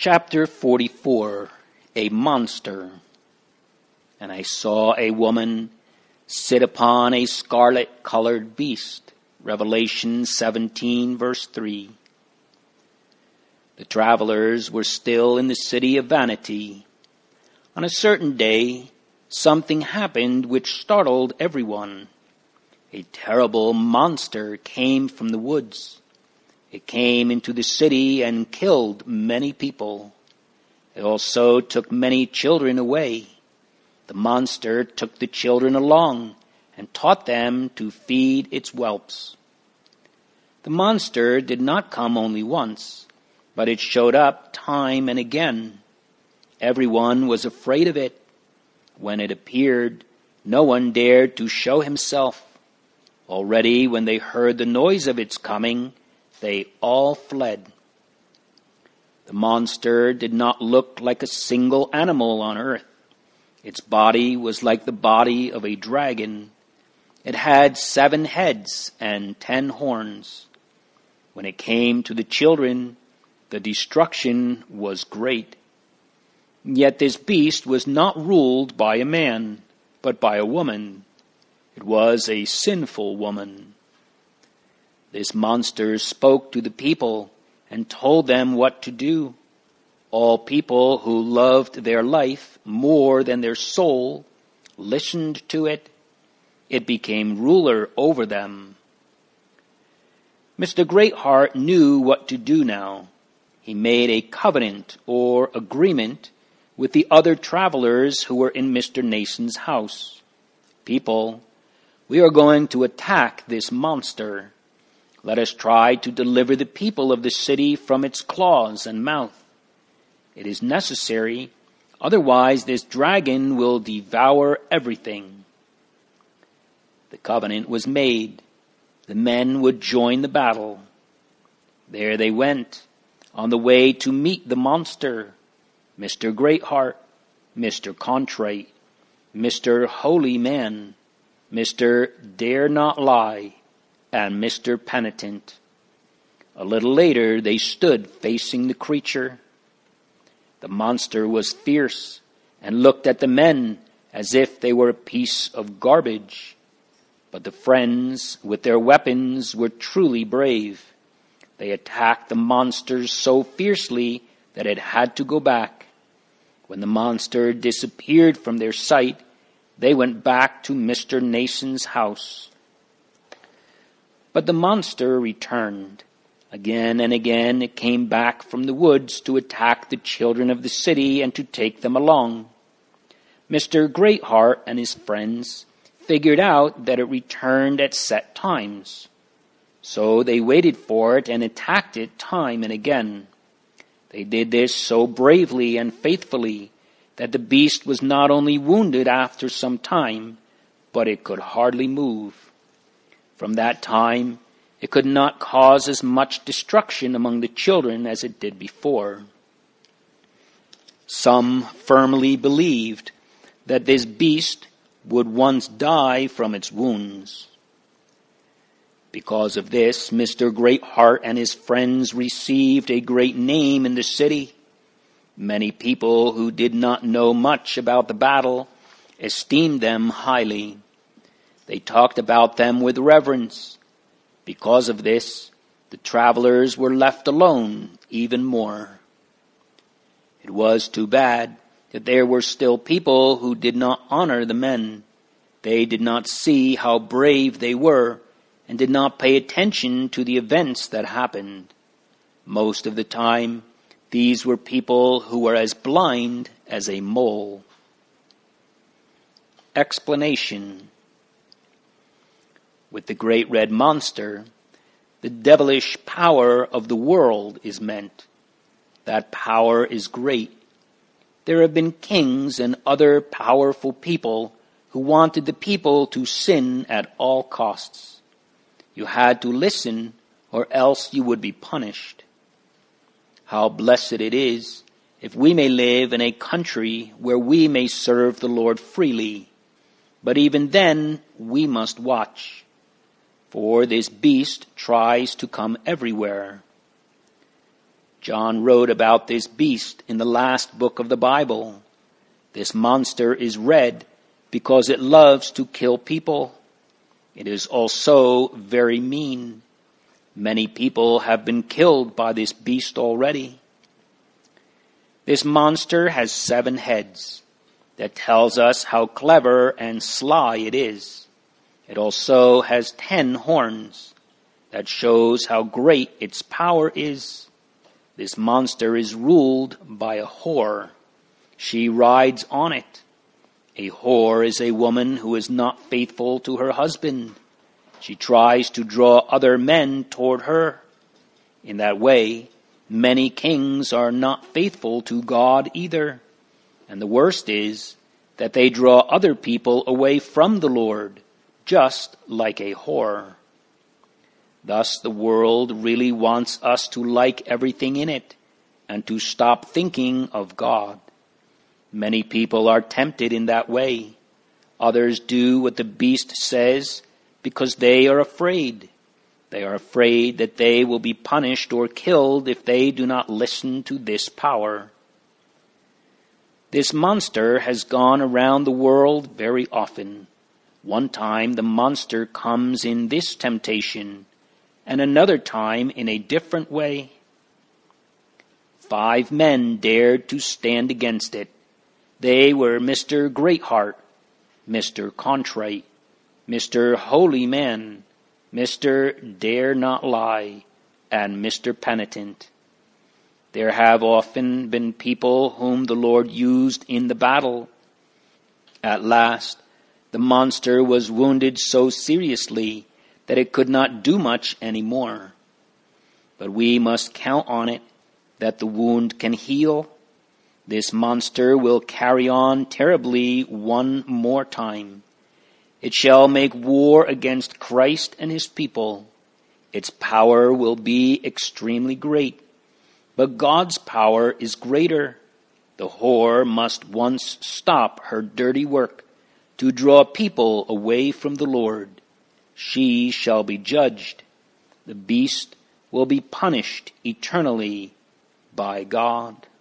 Chapter 44. A Monster. And I saw a woman sit upon a scarlet-colored beast. Revelation 17, verse 3. The travelers were still in the city of vanity. On a certain day, something happened which startled everyone. A terrible monster came from the woods. It came into the city and killed many people. It also took many children away. The monster took the children along and taught them to feed its whelps. The monster did not come only once, but it showed up time and again. Everyone was afraid of it. When it appeared, no one dared to show himself. Already when they heard the noise of its coming, they all fled. The monster did not look like a single animal on earth. Its body was like the body of a dragon. It had 7 heads and 10 horns. When it came to the children, the destruction was great. Yet this beast was not ruled by a man, but by a woman. It was a sinful woman. This monster spoke to the people and told them what to do. All people who loved their life more than their soul listened to it. It became ruler over them. Mr. Greatheart knew what to do now. He made a covenant or agreement with the other travelers who were in Mr. Nason's house. People, we are going to attack this monster. Let us try to deliver the people of the city from its claws and mouth. It is necessary, otherwise this dragon will devour everything. The covenant was made. The men would join the battle. There they went, on the way to meet the monster, Mr. Greatheart, Mr. Contrite, Mr. Holy Man, Mr. Dare Not Lie, and Mr. Penitent. A little later, they stood facing the creature. The monster was fierce and looked at the men as if they were a piece of garbage. But the friends, with their weapons, were truly brave. They attacked the monster so fiercely that it had to go back. When the monster disappeared from their sight, they went back to Mr. Nason's house. But the monster returned. Again and again it came back from the woods to attack the children of the city and to take them along. Mr. Greatheart and his friends figured out that it returned at set times. So they waited for it and attacked it time and again. They did this so bravely and faithfully that the beast was not only wounded after some time, but it could hardly move. From that time, it could not cause as much destruction among the children as it did before. Some firmly believed that this beast would once die from its wounds. Because of this, Mr. Greatheart and his friends received a great name in the city. Many people who did not know much about the battle esteemed them highly. They talked about them with reverence. Because of this, the travelers were left alone even more. It was too bad that there were still people who did not honor the men. They did not see how brave they were and did not pay attention to the events that happened. Most of the time, these were people who were as blind as a mole. Explanation. With the great red monster, the devilish power of the world is meant. That power is great. There have been kings and other powerful people who wanted the people to sin at all costs. You had to listen, or else you would be punished. How blessed it is if we may live in a country where we may serve the Lord freely. But even then, we must watch. For this beast tries to come everywhere. John wrote about this beast in the last book of the Bible. This monster is red because it loves to kill people. It is also very mean. Many people have been killed by this beast already. This monster has 7 heads. That tells us how clever and sly it is. It also has 10 horns. That shows how great its power is. This monster is ruled by a whore. She rides on it. A whore is a woman who is not faithful to her husband. She tries to draw other men toward her. In that way, many kings are not faithful to God either. And the worst is that they draw other people away from the Lord, just like a whore. Thus, the world really wants us to like everything in it and to stop thinking of God. Many people are tempted in that way. Others do what the beast says because they are afraid. They are afraid that they will be punished or killed if they do not listen to this power. This monster has gone around the world very often. One time the monster comes in this temptation, and another time in a different way. 5 men dared to stand against it. They were Mr. Greatheart, Mr. Contrite, Mr. Holy Man, Mr. Dare Not Lie, and Mr. Penitent. There have often been people whom the Lord used in the battle. At last, the monster was wounded so seriously that it could not do much anymore. But we must count on it that the wound can heal. This monster will carry on terribly one more time. It shall make war against Christ and his people. Its power will be extremely great. But God's power is greater. The whore must once stop her dirty work to draw people away from the Lord. She shall be judged. The beast will be punished eternally by God.